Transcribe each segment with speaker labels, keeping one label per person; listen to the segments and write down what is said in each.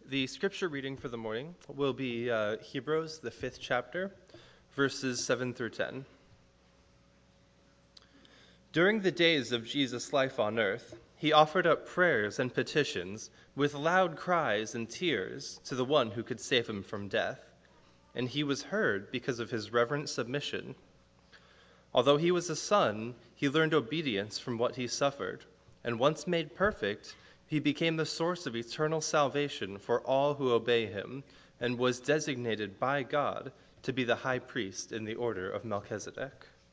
Speaker 1: The scripture reading for the morning will be Hebrews, the 5th chapter, verses 7 through 10. During the days of Jesus' life on earth, he offered up prayers and petitions with loud cries and tears to the one who could save him from death, and he was heard because of his reverent submission. Although he was a son, he learned obedience from what he suffered, and once made perfect, he became the source of eternal salvation for all who obey him, and was designated by God to be the high priest in the order of Melchizedek.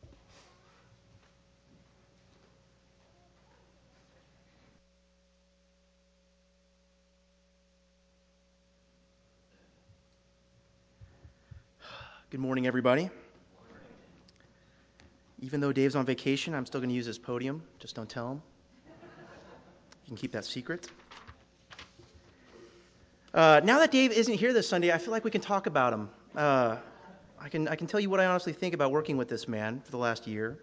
Speaker 2: Good morning, everybody. Even though Dave's on vacation, I'm still going to use his podium. Just don't tell him. You can keep that secret. Now that Dave isn't here this Sunday, I feel like we can talk about him. I can tell you what I honestly think about working with this man for the last year.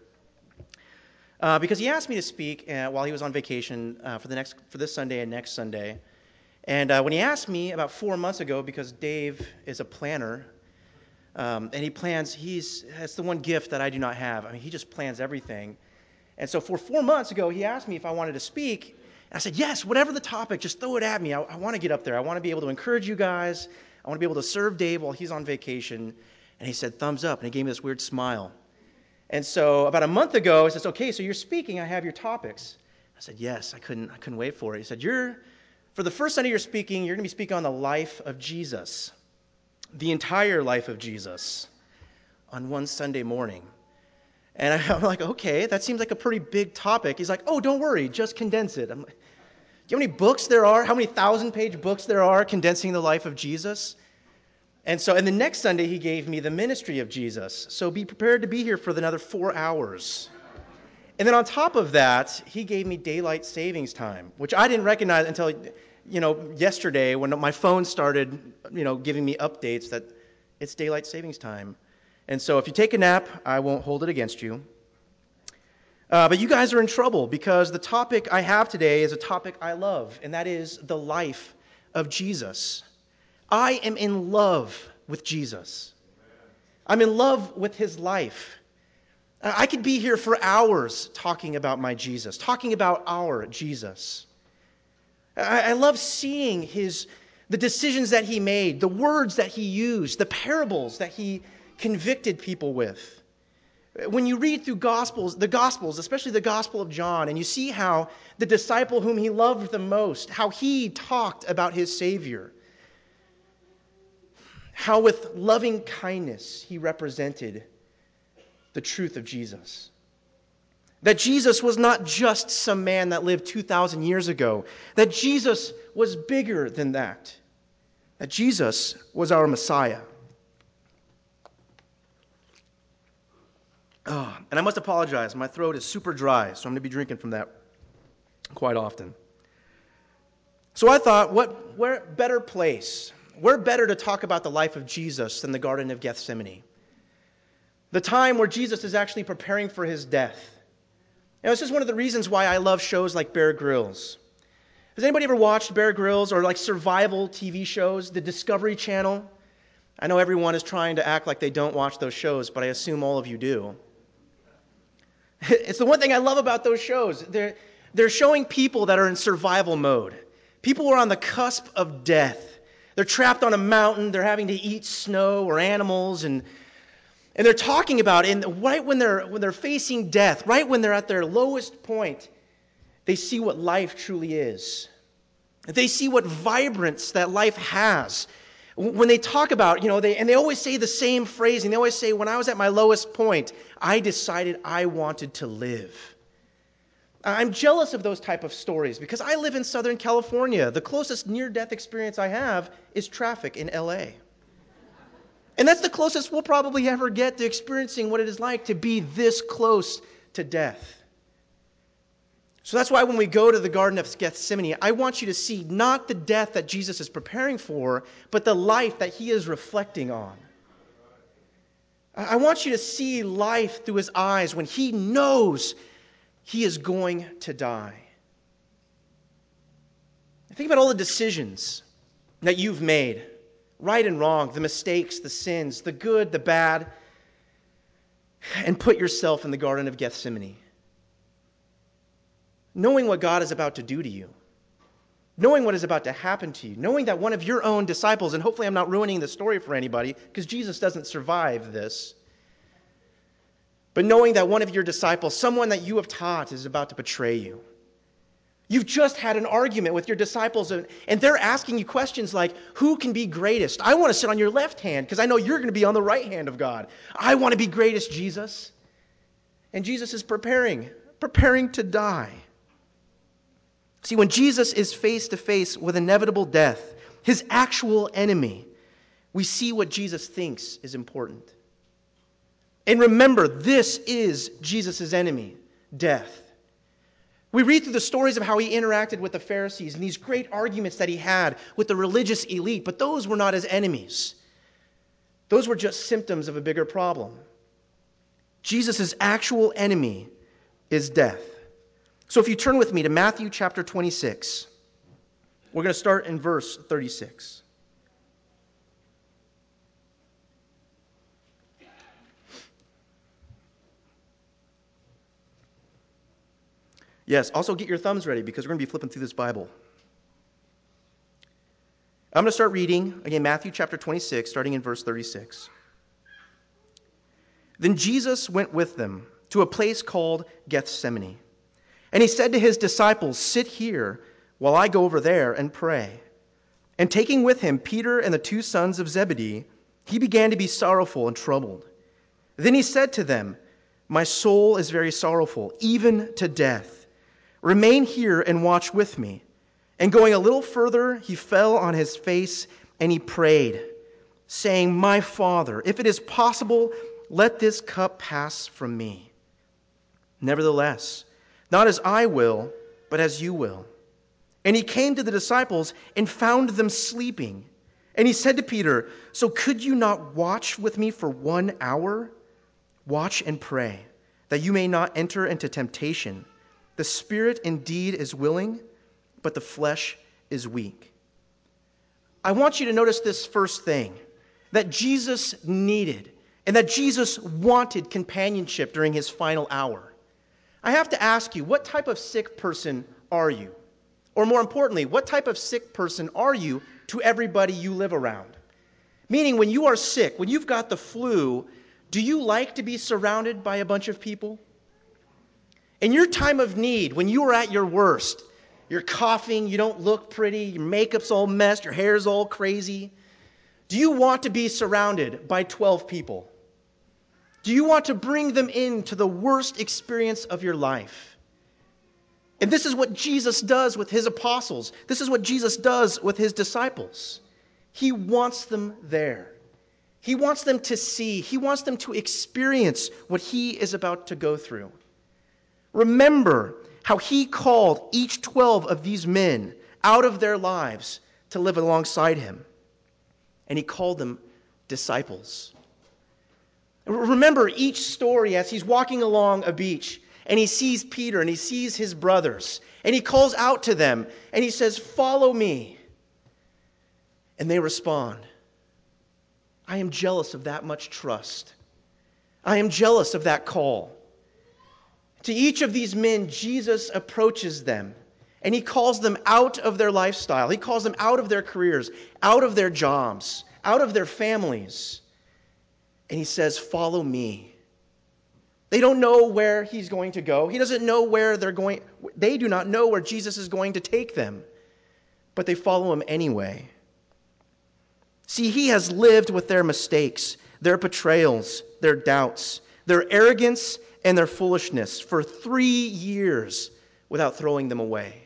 Speaker 2: Because he asked me to speak while he was on vacation for this Sunday and next Sunday. And when he asked me about 4 months ago, because Dave is a planner, and he plans, that's the one gift that I do not have. I mean, he just plans everything. And so 4 months ago, he asked me if I wanted to speak. And I said, yes, whatever the topic, just throw it at me. I want to get up there. I want to be able to encourage you guys. I want to be able to serve Dave while he's on vacation. And he said, thumbs up. And he gave me this weird smile. And so about a month ago, he says, okay, so you're speaking. I have your topics. I said, yes, I couldn't wait for it. He said, for the first Sunday you're speaking, you're going to be speaking on the life of Jesus. The entire life of Jesus on one Sunday morning. And I'm like, okay, that seems like a pretty big topic. He's like, oh, don't worry, just condense it. I'm like, do you know how many books there are? How many 1,000-page books there are condensing the life of Jesus? And the next Sunday, he gave me the ministry of Jesus. So be prepared to be here for another 4 hours. And then on top of that, he gave me daylight savings time, which I didn't recognize until yesterday when my phone started, giving me updates that it's daylight savings time. And so if you take a nap, I won't hold it against you. But you guys are in trouble because the topic I have today is a topic I love, and that is the life of Jesus. I am in love with Jesus. I'm in love with his life. I could be here for hours talking about my Jesus, talking about our Jesus. I love seeing the decisions that he made, the words that he used, the parables that he convicted people with. When you read through the Gospels, especially the Gospel of John, and you see how the disciple whom he loved the most, how he talked about his Savior, how with loving kindness he represented the truth of Jesus. That Jesus was not just some man that lived 2,000 years ago. That Jesus was bigger than that. That Jesus was our Messiah. And I must apologize. My throat is super dry, so I'm going to be drinking from that quite often. So I thought, where better place? Where better to talk about the life of Jesus than the Garden of Gethsemane? The time where Jesus is actually preparing for his death. This is one of the reasons why I love shows like Bear Grylls. Has anybody ever watched Bear Grylls or like survival TV shows, the Discovery Channel? I know everyone is trying to act like they don't watch those shows, but I assume all of you do. It's the one thing I love about those shows. They're showing people that are in survival mode. People who are on the cusp of death. They're trapped on a mountain. They're having to eat snow or animals, and they're talking about it. And right when they're facing death, right when they're at their lowest point, they see what life truly is. They see what vibrance that life has. When they talk about, they always say the same phrase, and they always say, when I was at my lowest point, I decided I wanted to live. I'm jealous of those type of stories because I live in Southern California. The closest near-death experience I have is traffic in LA. And that's the closest we'll probably ever get to experiencing what it is like to be this close to death. So that's why when we go to the Garden of Gethsemane, I want you to see not the death that Jesus is preparing for, but the life that he is reflecting on. I want you to see life through his eyes when he knows he is going to die. Think about all the decisions that you've made, right and wrong, the mistakes, the sins, the good, the bad, and put yourself in the Garden of Gethsemane, knowing what God is about to do to you, knowing what is about to happen to you, knowing that one of your own disciples, and hopefully I'm not ruining the story for anybody, because Jesus doesn't survive this, but knowing that one of your disciples, someone that you have taught, is about to betray you. You've just had an argument with your disciples, and they're asking you questions like, who can be greatest? I want to sit on your left hand because I know you're going to be on the right hand of God. I want to be greatest, Jesus. And Jesus is preparing to die. See, when Jesus is face to face with inevitable death, his actual enemy, we see what Jesus thinks is important. And remember, this is Jesus' enemy, death. We read through the stories of how he interacted with the Pharisees and these great arguments that he had with the religious elite, but those were not his enemies. Those were just symptoms of a bigger problem. Jesus' actual enemy is death. So if you turn with me to Matthew chapter 26, we're going to start in verse 36. Yes, also get your thumbs ready because we're going to be flipping through this Bible. I'm going to start reading, again, Matthew chapter 26, starting in verse 36. Then Jesus went with them to a place called Gethsemane. And he said to his disciples, "Sit here while I go over there and pray." And taking with him Peter and the two sons of Zebedee, he began to be sorrowful and troubled. Then he said to them, "My soul is very sorrowful, even to death. Remain here and watch with me." And going a little further, he fell on his face and he prayed, saying, "My Father, if it is possible, let this cup pass from me. Nevertheless, not as I will, but as you will." And he came to the disciples and found them sleeping. And he said to Peter, "So could you not watch with me for 1 hour? Watch and pray, that you may not enter into temptation. The spirit indeed is willing, but the flesh is weak." I want you to notice this first thing, that Jesus needed and that Jesus wanted companionship during his final hour. I have to ask you, what type of sick person are you? Or more importantly, what type of sick person are you to everybody you live around? Meaning, when you are sick, when you've got the flu, do you like to be surrounded by a bunch of people? In your time of need, when you are at your worst, you're coughing, you don't look pretty, your makeup's all messed, your hair's all crazy. Do you want to be surrounded by 12 people? Do you want to bring them into the worst experience of your life? And this is what Jesus does with his apostles. This is what Jesus does with his disciples. He wants them there. He wants them to see. He wants them to experience what he is about to go through. Remember how he called each 12 of these men out of their lives to live alongside him. And he called them disciples. Remember each story as he's walking along a beach and he sees Peter and he sees his brothers and he calls out to them and he says, "Follow me." And they respond. I am jealous of that much trust. I am jealous of that call. To each of these men, Jesus approaches them and he calls them out of their lifestyle. He calls them out of their careers, out of their jobs, out of their families. And he says, "Follow me." They don't know where he's going to go. He doesn't know where they're going. They do not know where Jesus is going to take them. But they follow him anyway. See, he has lived with their mistakes, their betrayals, their doubts, their arrogance, and their foolishness for 3 years without throwing them away.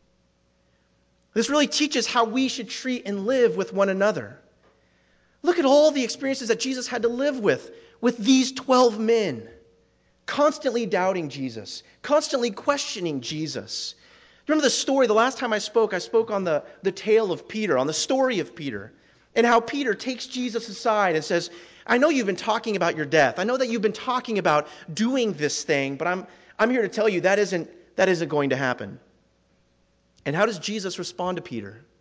Speaker 2: This really teaches how we should treat and live with one another. Look at all the experiences that Jesus had to live with these 12 men, constantly doubting Jesus, constantly questioning Jesus. Remember the story, the last time I spoke on the tale of Peter, on the story of Peter, and how Peter takes Jesus aside and says, "I know you've been talking about your death. I know that you've been talking about doing this thing, but I'm here to tell you that isn't going to happen." And how does Jesus respond to Peter?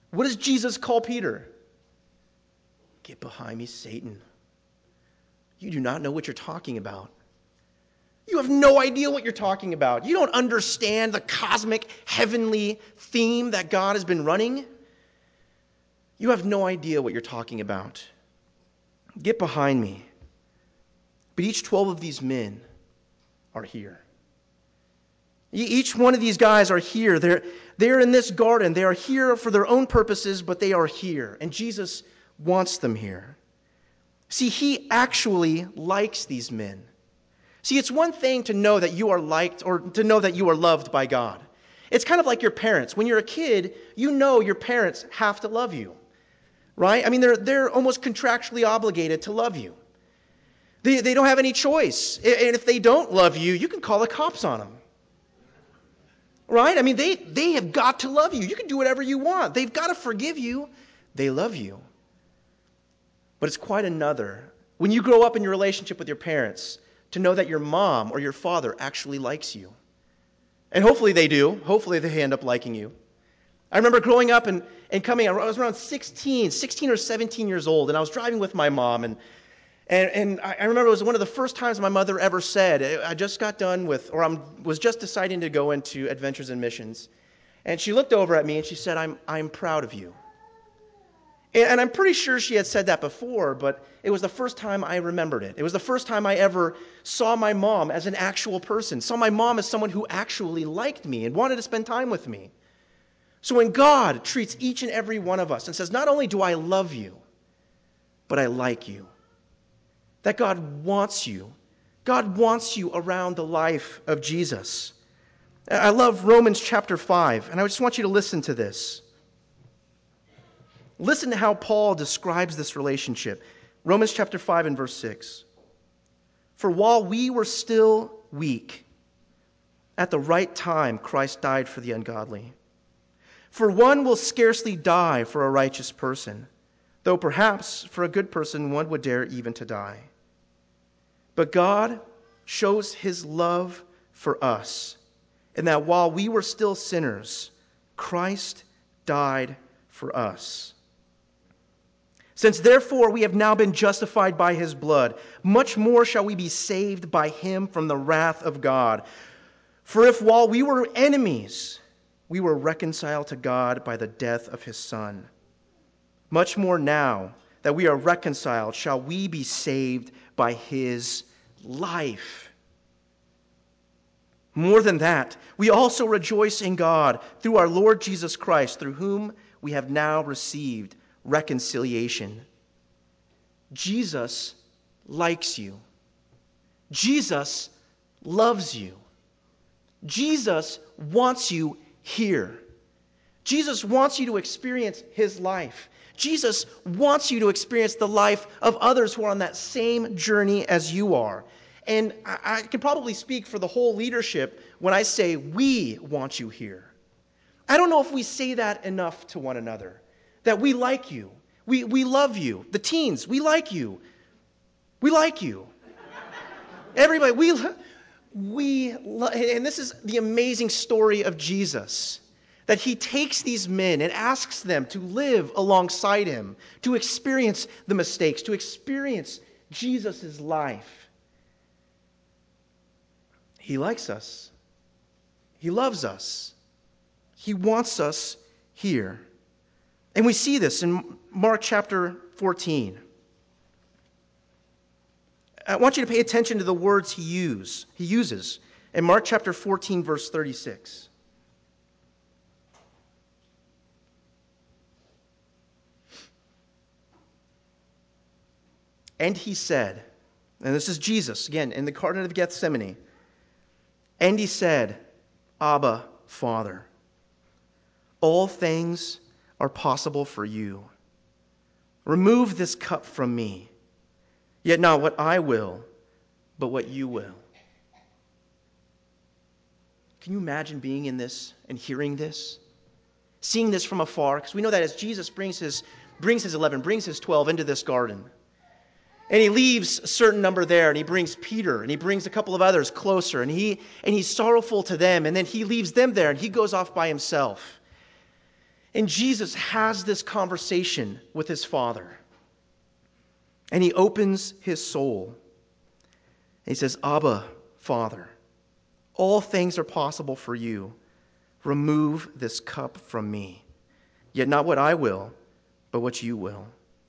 Speaker 2: What does Jesus call Peter? Get behind me, Satan. You do not know what you're talking about. You have no idea what you're talking about. You don't understand the cosmic, heavenly theme that God has been running. You have no idea what you're talking about. Get behind me. But each 12 of these men are here. Each one of these guys are here. They're in this garden. They are here for their own purposes, but they are here. And Jesus wants them here. See, he actually likes these men. See, it's one thing to know that you are liked or to know that you are loved by God. It's kind of like your parents. When you're a kid, you know your parents have to love you, right? I mean, they're almost contractually obligated to love you. They don't have any choice. And if they don't love you, you can call the cops on them, right? I mean, they have got to love you. You can do whatever you want. They've got to forgive you. They love you. But it's quite another when you grow up in your relationship with your parents to know that your mom or your father actually likes you. And hopefully they do. Hopefully they end up liking you. I remember growing up and coming, I was around 16 or 17 years old, and I was driving with my mom, and I remember it was one of the first times my mother ever said, I just got done with, or I was just deciding to go into Adventures in Missions, and she looked over at me and she said, I'm proud of you. And I'm pretty sure she had said that before, but it was the first time I remembered it. It was the first time I ever saw my mom as an actual person, saw my mom as someone who actually liked me and wanted to spend time with me. So when God treats each and every one of us and says, not only do I love you, but I like you, that God wants you. God wants you around the life of Jesus. I love Romans chapter 5, and I just want you to listen to this. Listen to how Paul describes this relationship. Romans chapter 5 and verse 6. For while we were still weak, at the right time Christ died for the ungodly. For one will scarcely die for a righteous person, though perhaps for a good person one would dare even to die. But God shows his love for us, in that while we were still sinners, Christ died for us. Since therefore we have now been justified by his blood, much more shall we be saved by him from the wrath of God. For if while we were enemies, we were reconciled to God by the death of his Son, much more now that we are reconciled, shall we be saved by his life. More than that, we also rejoice in God through our Lord Jesus Christ, through whom we have now received reconciliation. Jesus likes you. Jesus loves you. Jesus wants you here. Jesus wants you to experience his life. Jesus wants you to experience the life of others who are on that same journey as you are. And I can probably speak for the whole leadership when I say we want you here. I don't know if we say that enough to one another. That we like you. We love you. The teens, we like you. We like you. Everybody, and this is the amazing story of Jesus. That he takes these men and asks them to live alongside him, to experience the mistakes, to experience Jesus' life. He likes us. He loves us. He wants us here. And we see this in Mark chapter 14. I want you to pay attention to the words he uses in Mark chapter 14, verse 36. And he said, and this is Jesus, again, in the Garden of Gethsemane. And he said, Abba, Father, all things are possible for you. Remove this cup from me, yet not what I will, but what you will. Can you imagine being in this and hearing this? Seeing this from afar? Because we know that as Jesus brings his 12 into this garden, and he leaves a certain number there, and he brings Peter, and he brings a couple of others closer, and he's sorrowful to them, and then he leaves them there, and he goes off by himself. And Jesus has this conversation with his Father. And he opens his soul. And he says, Abba, Father, all things are possible for you. Remove this cup from me. Yet not what I will, but what you will.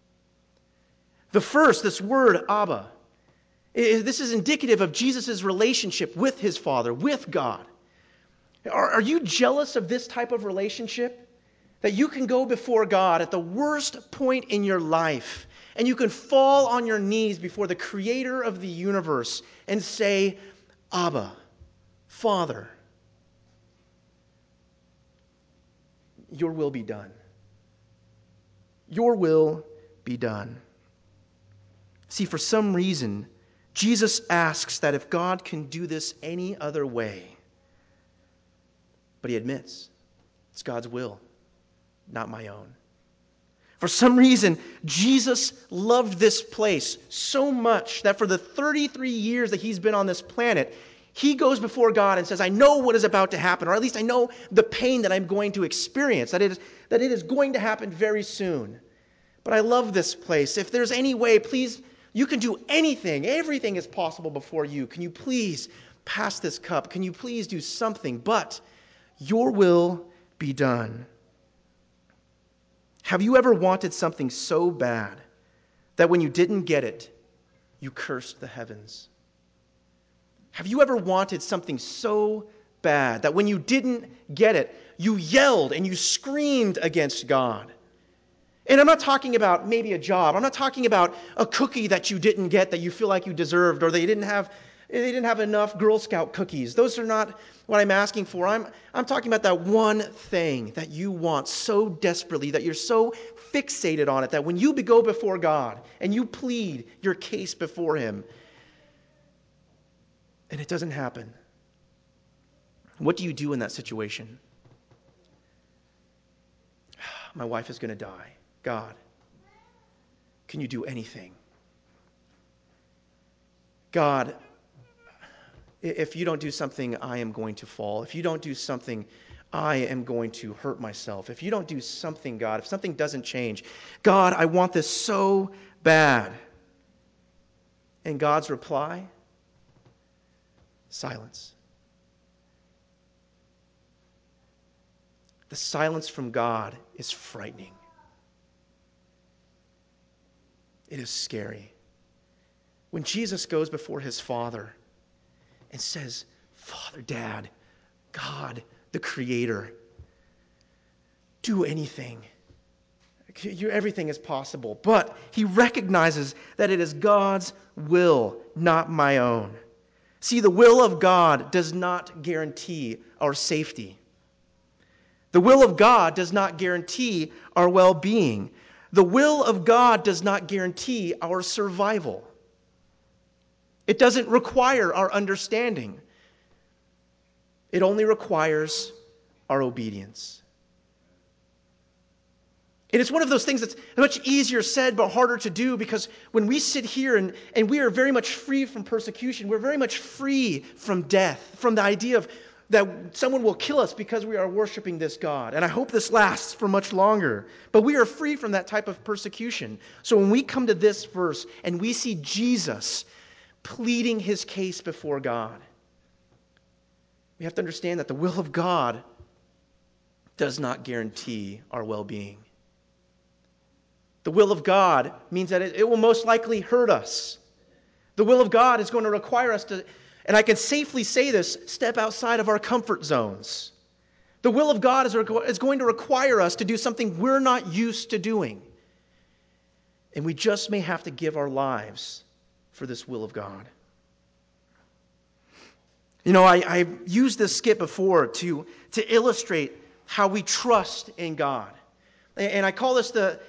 Speaker 2: This word, Abba, this is indicative of Jesus' relationship with his Father, with God. Are you jealous of this type of relationship? That you can go before God at the worst point in your life, and you can fall on your knees before the Creator of the universe and say, Abba, Father, your will be done. Your will be done. See, for some reason, Jesus asks that if God can do this any other way, but he admits it's God's will, not my own. For some reason, Jesus loved this place so much that for the 33 years that he's been on this planet, he goes before God and says, I know what is about to happen, or at least I know the pain that I'm going to experience, that it is going to happen very soon. But I love this place. If there's any way, please, you can do anything. Everything is possible before you. Can you please pass this cup? Can you please do something? But your will be done. Have you ever wanted something so bad that when you didn't get it, you cursed the heavens? Have you ever wanted something so bad that when you didn't get it, you yelled and you screamed against God? And I'm not talking about maybe a job. I'm not talking about a cookie that you didn't get that you feel like you deserved, or they didn't have enough Girl Scout cookies. Those are not what I'm asking for. I'm talking about that one thing that you want so desperately, that you're so fixated on it, that when you go before God and you plead your case before him, and it doesn't happen, what do you do in that situation? My wife is going to die. God, can you do anything? God, if you don't do something, I am going to fall. If you don't do something, I am going to hurt myself. If you don't do something, God, if something doesn't change, God, I want this so bad. And God's reply? Silence. The silence from God is frightening. It is scary. When Jesus goes before his Father and says, Father, Dad, God, the Creator, do anything. Everything is possible. But he recognizes that it is God's will, not my own. See, the will of God does not guarantee our safety. The will of God does not guarantee our well-being. The will of God does not guarantee our survival. It doesn't require our understanding. It only requires our obedience. And it's one of those things that's much easier said but harder to do, because when we sit here and we are very much free from persecution, we're very much free from death, from the idea of that someone will kill us because we are worshiping this God. And I hope this lasts for much longer. But we are free from that type of persecution. So when we come to this verse and we see Jesus pleading his case before God, we have to understand that the will of God does not guarantee our well-being. The will of God means that it will most likely hurt us. The will of God is going to require us to, and I can safely say this, step outside of our comfort zones. The will of God is going to require us to do something we're not used to doing. And we just may have to give our lives for this will of God. You know, I've used this skit before to illustrate how we trust in God. And I call this the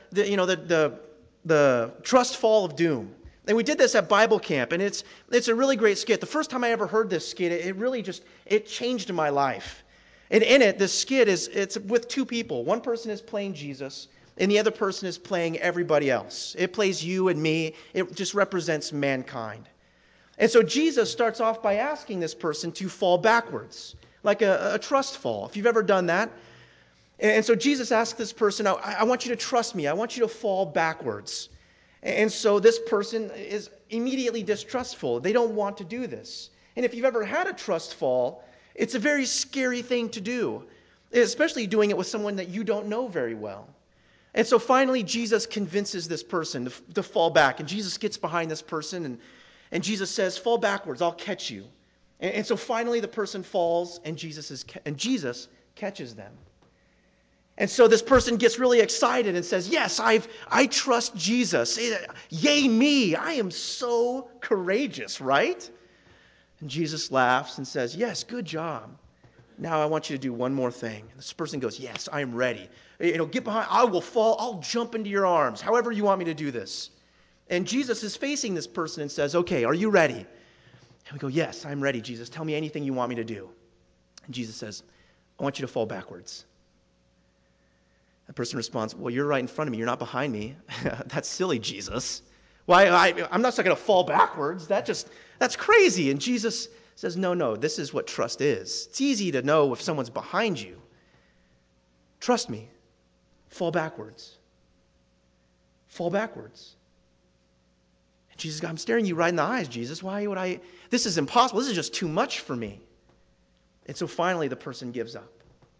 Speaker 2: trust fall of doom. And we did this at Bible camp, and it's a really great skit. The first time I ever heard this skit, it changed my life. And in it, this skit it's with two people. One person is playing Jesus, and the other person is playing everybody else. It plays you and me. It just represents mankind. And so Jesus starts off by asking this person to fall backwards, like a trust fall, if you've ever done that. And so Jesus asked this person, I want you to trust me. I want you to fall backwards. And so this person is immediately distrustful. They don't want to do this. And if you've ever had a trust fall, it's a very scary thing to do, especially doing it with someone that you don't know very well. And so finally, Jesus convinces this person to fall back. And Jesus gets behind this person, and Jesus says, fall backwards, I'll catch you. And so finally, the person falls, and Jesus catches them. And so this person gets really excited and says, yes, I trust Jesus. Yay me, I am so courageous, right? And Jesus laughs and says, yes, good job. Now I want you to do one more thing. And this person goes, yes, I am ready. Get behind, I will fall, I'll jump into your arms, however you want me to do this. And Jesus is facing this person and says, okay, are you ready? And we go, yes, I'm ready, Jesus. Tell me anything you want me to do. And Jesus says, I want you to fall backwards. The person responds, well, you're right in front of me. You're not behind me. That's silly, Jesus. I'm not going to fall backwards. That's crazy. And Jesus says, no, this is what trust is. It's easy to know if someone's behind you. Trust me. Fall backwards. Fall backwards. And Jesus goes, I'm staring you right in the eyes, Jesus. Why would I? This is impossible. This is just too much for me. And so finally the person gives up.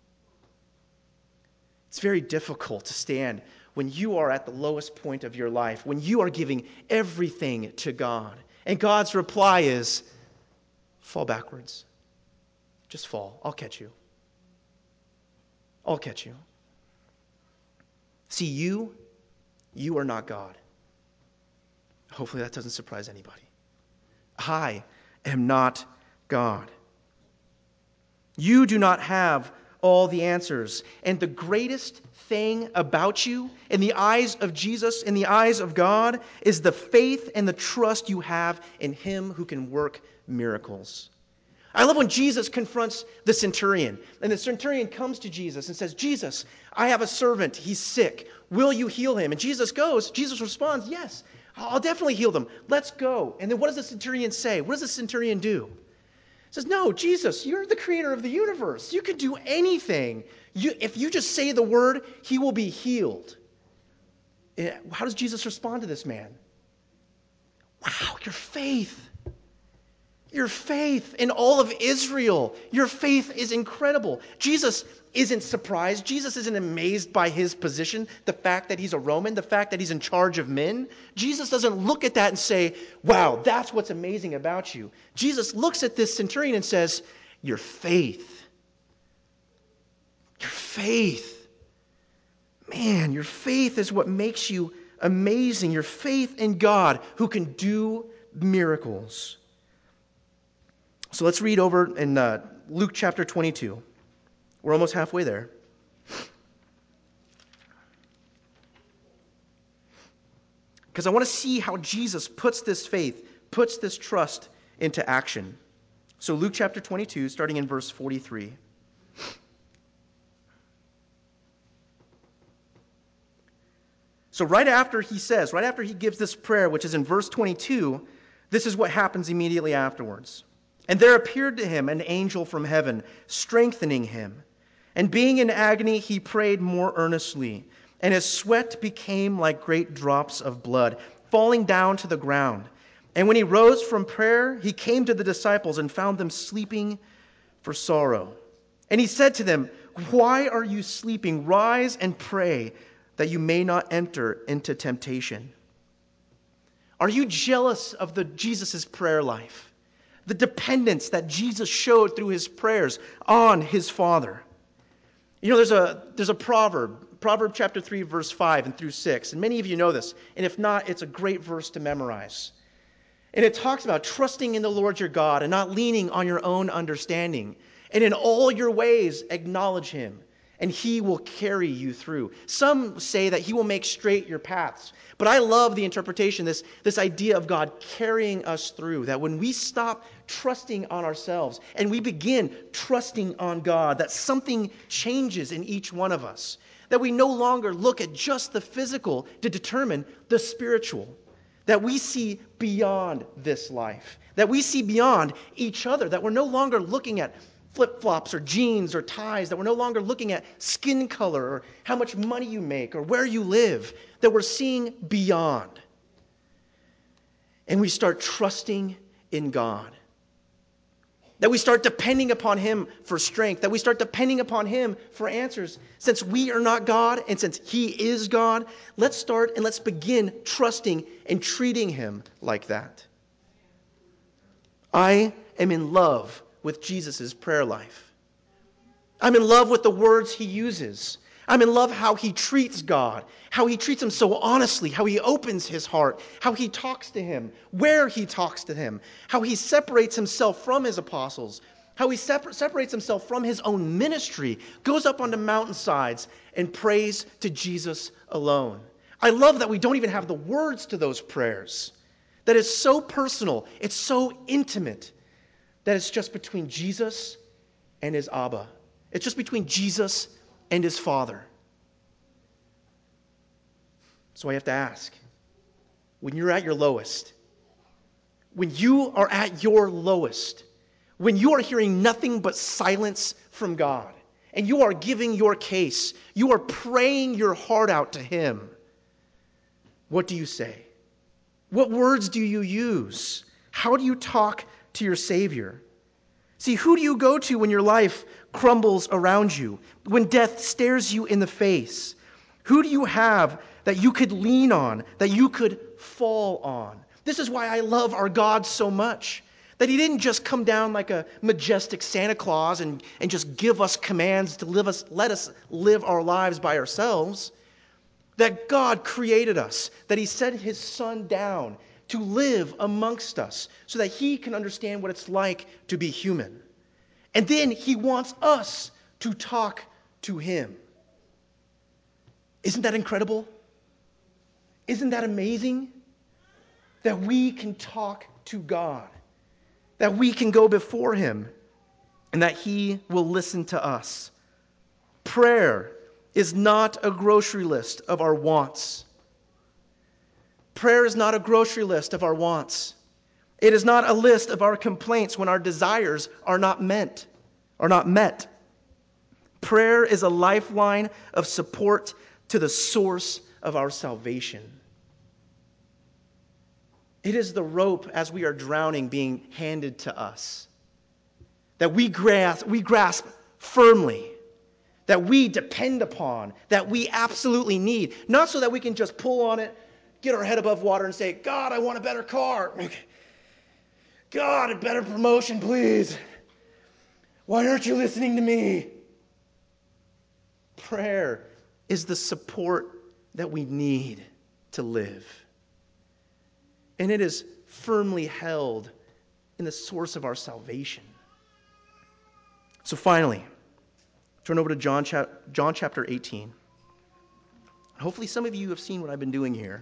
Speaker 2: It's very difficult to stand when you are at the lowest point of your life, when you are giving everything to God. And God's reply is, fall backwards. Just fall. I'll catch you. I'll catch you. See, you are not God. Hopefully that doesn't surprise anybody. I am not God. You do not have all the answers. And the greatest thing about you in the eyes of Jesus, in the eyes of God, is the faith and the trust you have in him who can work miracles. I love when Jesus confronts the centurion. And the centurion comes to Jesus and says, Jesus, I have a servant. He's sick. Will you heal him? And Jesus responds, yes, I'll definitely heal them. Let's go. And then what does the centurion say? What does the centurion do? He says, no, Jesus, you're the creator of the universe. You can do anything. If you just say the word, he will be healed. How does Jesus respond to this man? Wow, your faith. Your faith in all of Israel. Your faith is incredible. Jesus isn't surprised. Jesus isn't amazed by his position, the fact that he's a Roman, the fact that he's in charge of men. Jesus doesn't look at that and say, wow, that's what's amazing about you. Jesus looks at this centurion and says, your faith. Your faith. Man, your faith is what makes you amazing. Your faith in God who can do miracles. So let's read over in Luke chapter 22. We're almost halfway there. Because I want to see how Jesus puts this faith, puts this trust into action. So Luke chapter 22, starting in verse 43. So right after he gives this prayer, which is in verse 22, this is what happens immediately afterwards. And there appeared to him an angel from heaven, strengthening him. And being in agony, he prayed more earnestly, and his sweat became like great drops of blood, falling down to the ground. And when he rose from prayer, he came to the disciples and found them sleeping for sorrow. And he said to them, why are you sleeping? Rise and pray, that you may not enter into temptation. Are you jealous of Jesus' prayer life? The dependence that Jesus showed through his prayers on his Father. You know, there's a proverb chapter 3, verse 5 and through 6. And many of you know this. And if not, it's a great verse to memorize. And it talks about trusting in the Lord your God and not leaning on your own understanding. And in all your ways, acknowledge him, and he will carry you through. Some say that he will make straight your paths. But I love the interpretation, this idea of God carrying us through, that when we stop trusting on ourselves and we begin trusting on God, that something changes in each one of us. That we no longer look at just the physical to determine the spiritual. That we see beyond this life. That we see beyond each other. That we're no longer looking at flip-flops or jeans or ties, that we're no longer looking at skin color or how much money you make or where you live, that we're seeing beyond. And we start trusting in God. That we start depending upon Him for strength. That we start depending upon Him for answers. Since we are not God and since He is God, let's start and let's begin trusting and treating Him like that. I am in love with Jesus' prayer life. I'm in love with the words He uses. I'm in love how He treats God, how He treats Him so honestly, how He opens His heart, how He talks to Him, where He talks to Him, how He separates Himself from His apostles, how He separates Himself from His own ministry, goes up onto mountainsides and prays to Jesus alone. I love that we don't even have the words to those prayers, that it's so personal, it's so intimate, that it's just between Jesus and His Abba. It's just between Jesus and His Father. So I have to ask, when you're at your lowest, when you are at your lowest, when you are hearing nothing but silence from God, and you are giving your case, you are praying your heart out to Him, what do you say? What words do you use? How do you talk to your Savior? See, who do you go to when your life crumbles around you, when death stares you in the face? Who do you have that you could lean on, that you could fall on? This is why I love our God so much, that He didn't just come down like a majestic Santa Claus and just give us commands to let us live our lives by ourselves. That God created us, that He sent His Son down to live amongst us so that He can understand what it's like to be human. And then He wants us to talk to Him. Isn't that incredible? Isn't that amazing? That we can talk to God, that we can go before Him, and that He will listen to us. Prayer is not a grocery list of our wants. Prayer is not a grocery list of our wants. It is not a list of our complaints when our desires are not met. Prayer is a lifeline of support to the source of our salvation. It is the rope as we are drowning being handed to us, that we grasp firmly, that we depend upon, that we absolutely need, not so that we can just pull on it, get our head above water and say, God, I want a better car. God, a better promotion, please. Why aren't you listening to me? Prayer is the support that we need to live. And it is firmly held in the source of our salvation. So finally, turn over to John chapter 18. Hopefully some of you have seen what I've been doing here.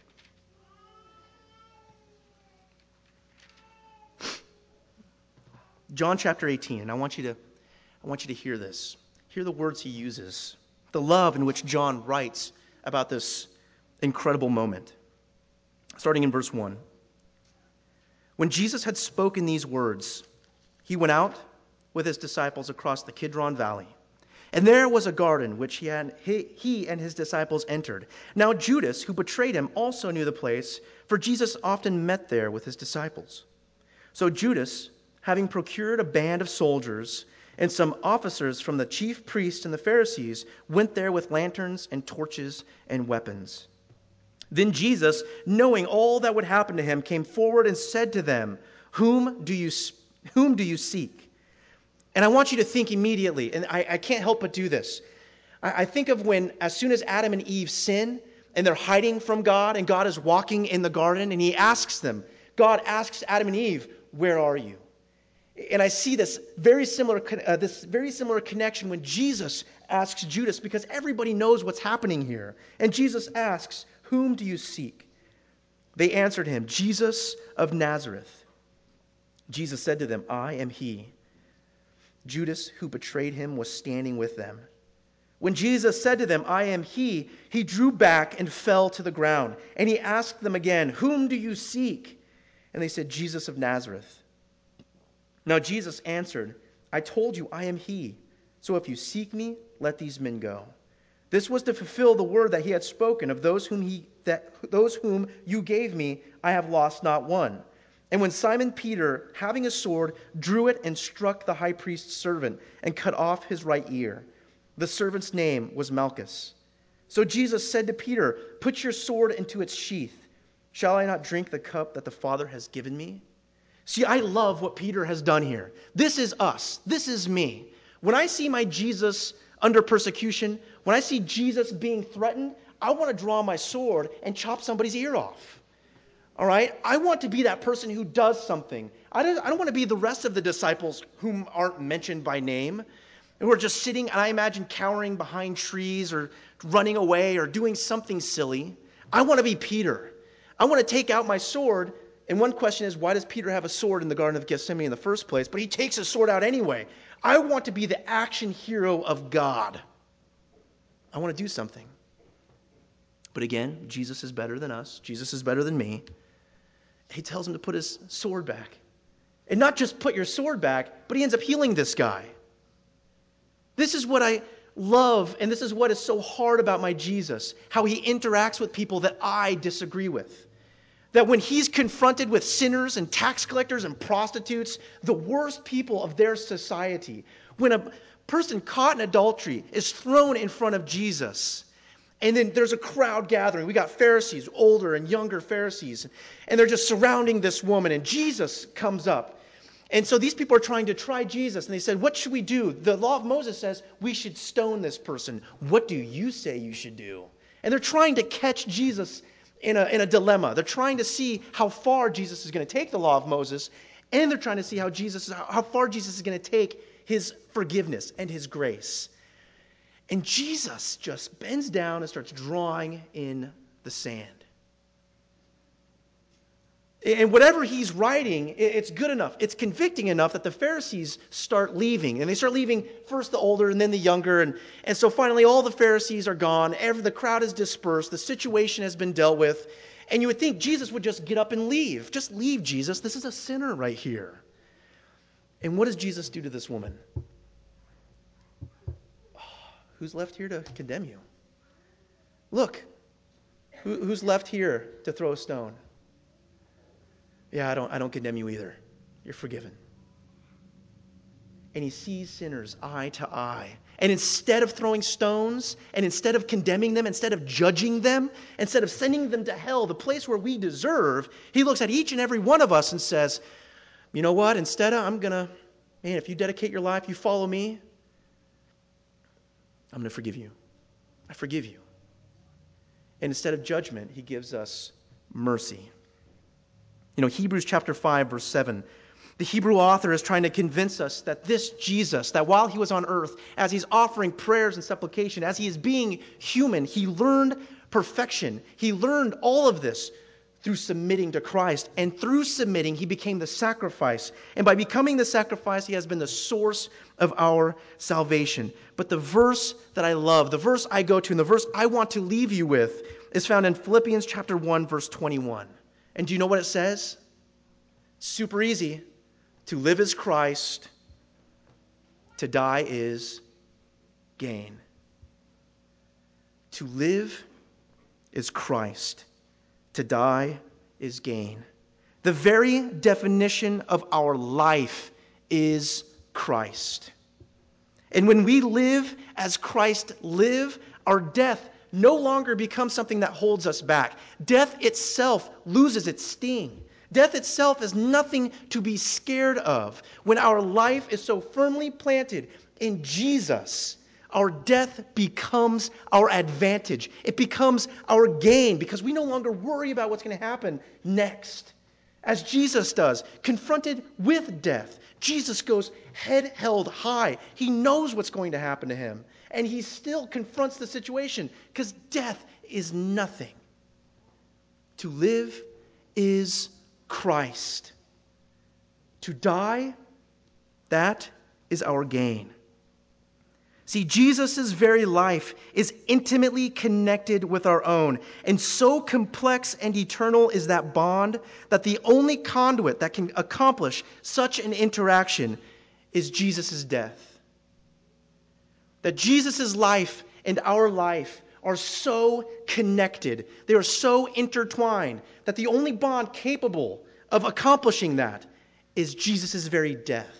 Speaker 2: John chapter 18, and I want you to hear this. Hear the words he uses, the love in which John writes about this incredible moment. Starting in verse 1. When Jesus had spoken these words, he went out with his disciples across the Kidron Valley. And there was a garden which he and his disciples entered. Now Judas, who betrayed him, also knew the place, for Jesus often met there with his disciples. So Judas, having procured a band of soldiers and some officers from the chief priests and the Pharisees, went there with lanterns and torches and weapons. Then Jesus, knowing all that would happen to him, came forward and said to them, Whom do you seek? And I want you to think immediately, and I can't help but do this. I think of when, as soon as Adam and Eve sin, and they're hiding from God, and God is walking in the garden, and God asks Adam and Eve, where are you? And I see this very similar connection when Jesus asks Judas, because everybody knows what's happening here. And Jesus asks, Whom do you seek? They answered him, Jesus of Nazareth. Jesus said to them, I am he. Judas, who betrayed him, was standing with them. When Jesus said to them, I am he drew back and fell to the ground. And he asked them again, Whom do you seek? And they said, Jesus of Nazareth. Now Jesus answered I told you I am he. So if you seek me, let these men go. This was to fulfill the word that he had spoken of those whom you gave me, I have lost not one. And when Simon Peter, having a sword, drew it and struck the high priest's servant and cut off his right ear. The servant's name was Malchus. So Jesus said to Peter, put your sword into its sheath. Shall I not drink the cup that the Father has given me? See, I love what Peter has done here. This is us. This is me. When I see my Jesus under persecution, when I see Jesus being threatened, I want to draw my sword and chop somebody's ear off. All right? I want to be that person who does something. I don't want to be the rest of the disciples whom aren't mentioned by name, and who are just sitting, and I imagine cowering behind trees or running away or doing something silly. I want to be Peter. I want to take out my sword. And one question is, why does Peter have a sword in the Garden of Gethsemane in the first place? But he takes his sword out anyway. I want to be the action hero of God. I want to do something. But again, Jesus is better than us. Jesus is better than me. He tells him to put his sword back. And not just put your sword back, but he ends up healing this guy. This is what I love, and this is what is so hard about my Jesus, how he interacts with people that I disagree with. That when he's confronted with sinners and tax collectors and prostitutes, the worst people of their society, when a person caught in adultery is thrown in front of Jesus, and then there's a crowd gathering. We got Pharisees, older and younger Pharisees, and they're just surrounding this woman, and Jesus comes up. And so these people are trying to try Jesus, and they said, what should we do? The law of Moses says we should stone this person. What do you say you should do? And they're trying to catch Jesus in a dilemma. They're trying to see how far Jesus is going to take the law of Moses, and they're trying to see how far Jesus is going to take his forgiveness and his grace. And Jesus just bends down and starts drawing in the sand. And whatever he's writing, it's good enough. It's convicting enough that the Pharisees start leaving. And they start leaving first the older and then the younger. And so finally all the Pharisees are gone. The crowd is dispersed. The situation has been dealt with. And you would think Jesus would just get up and leave. Just leave, Jesus. This is a sinner right here. And what does Jesus do to this woman? Who's left here to condemn you? Look, who's left here to throw a stone? Yeah, I don't condemn you either. You're forgiven. And he sees sinners eye to eye. And instead of throwing stones, and instead of condemning them, instead of judging them, instead of sending them to hell, the place where we deserve, he looks at each and every one of us and says, you know what? Instead, if you dedicate your life, you follow me, I'm going to forgive you. I forgive you. And instead of judgment, he gives us mercy. Hebrews chapter 5, verse 7, the Hebrew author is trying to convince us that this Jesus, that while he was on earth, as he's offering prayers and supplication, as he is being human, he learned perfection. He learned all of this through submitting to Christ. And through submitting, he became the sacrifice. And by becoming the sacrifice, he has been the source of our salvation. But the verse that I love, the verse I go to, and the verse I want to leave you with is found in Philippians chapter 1, verse 21. And do you know what it says? Super easy. To live is Christ. To die is gain. To live is Christ. To die is gain. The very definition of our life is Christ. And when we live as Christ lived, our death no longer becomes something that holds us back. Death itself loses its sting. Death itself is nothing to be scared of. When our life is so firmly planted in Jesus, our death becomes our advantage. It becomes our gain because we no longer worry about what's going to happen next. As Jesus does, confronted with death, Jesus goes head held high. He knows what's going to happen to him. And he still confronts the situation because death is nothing. To live is Christ. To die, that is our gain. See, Jesus' very life is intimately connected with our own. And so complex and eternal is that bond that the only conduit that can accomplish such an interaction is Jesus' death. That Jesus' life and our life are so connected, they are so intertwined, that the only bond capable of accomplishing that is Jesus' very death.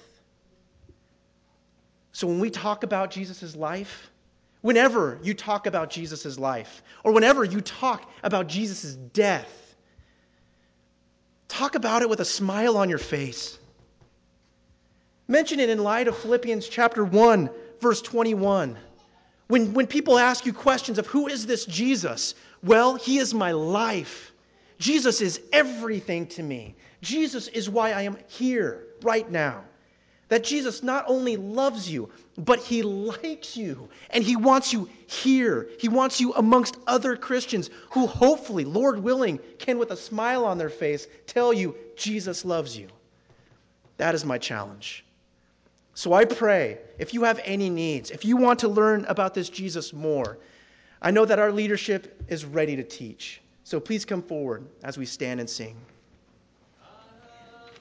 Speaker 2: So when we talk about Jesus' life, whenever you talk about Jesus' life, or whenever you talk about Jesus' death, talk about it with a smile on your face. Mention it in light of Philippians chapter 1, verse 21. When people ask you questions of who is this Jesus? Well, he is my life. Jesus is everything to me. Jesus is why I am here right now. That Jesus not only loves you, but he likes you. And he wants you here. He wants you amongst other Christians who hopefully, Lord willing, can with a smile on their face tell you Jesus loves you. That is my challenge. So I pray, if you have any needs, if you want to learn about this Jesus more, I know that our leadership is ready to teach. So please come forward as we stand and sing.